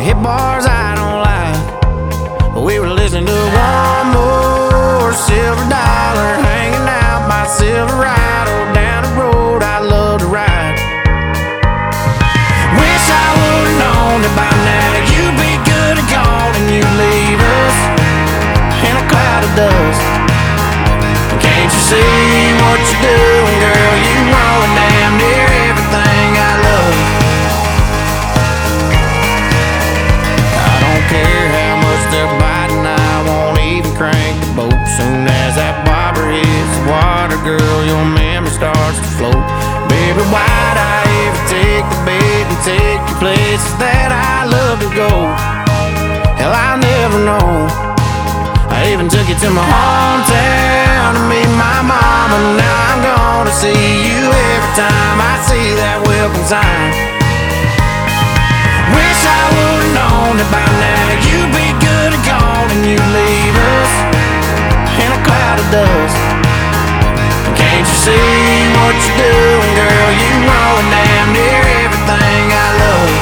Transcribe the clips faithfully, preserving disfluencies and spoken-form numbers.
hit bars I don't like. But we were listening to one more silver dollar, hanging out by Silverado down the road I love to ride. Wish I would've known that by now you'd be good and gone, and you'd leave us in a cloud of dust. Can't you see what you're doing, girl? You ruin damn near everything I love. I don't care how much they're biting, I won't even crank the boat. Soon as that bobber hits the water, girl, your memory starts to float. Baby, why'd I ever take the bait and take you places that I love to go? Hell, I'll never know. I even took you to my hometown to meet my mama. Now I'm gonna see you every time I see that welcome sign. Wish I would've known that by now you'd be good and gone, and you'd leave us in a cloud of dust. Can't you see what you're doing, girl? You ruin damn near everything I love.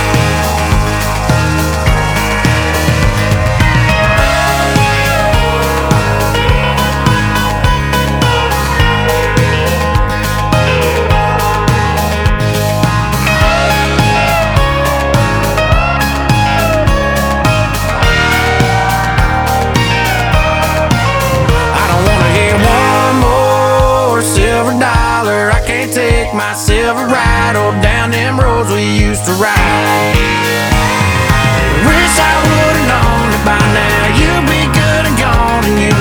My Silverado down them roads we used to ride. Wish I would've known that by now you'd be good and gone, and you'd